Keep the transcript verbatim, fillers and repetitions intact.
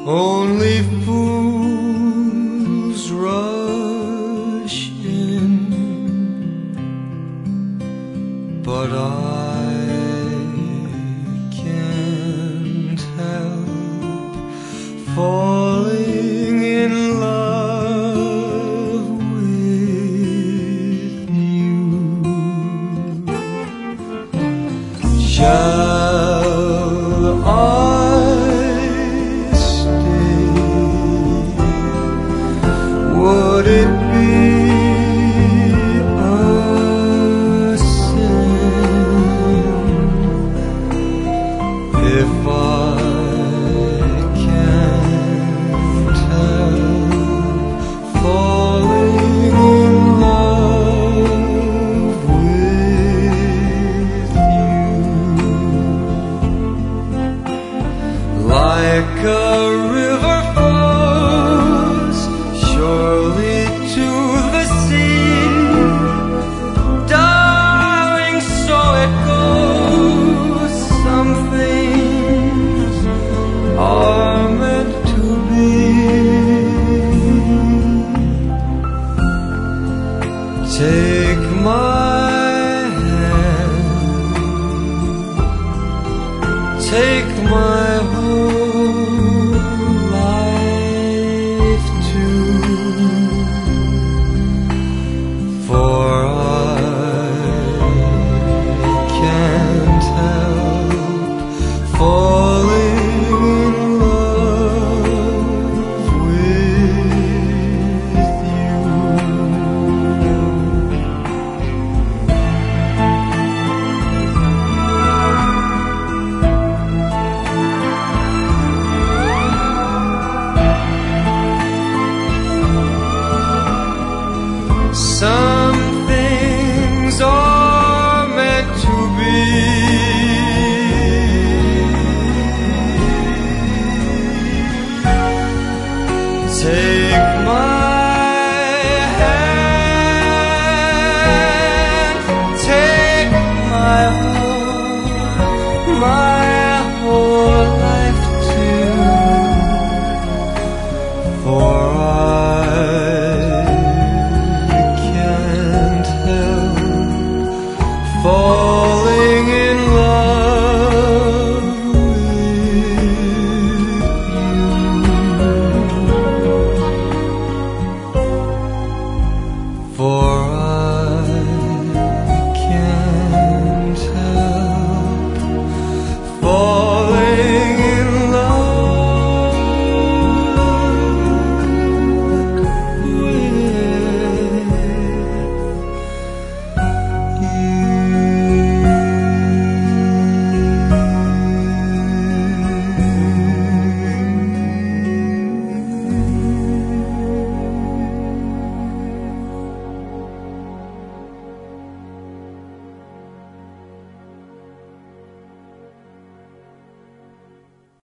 Only fools rush in, but I can't help falling in love with you. Shall I would it be a sin if I can't help falling in love with you? Like a river surely to the sea, darling, so it goes. Some things are meant to be. Take my hand, take my heart.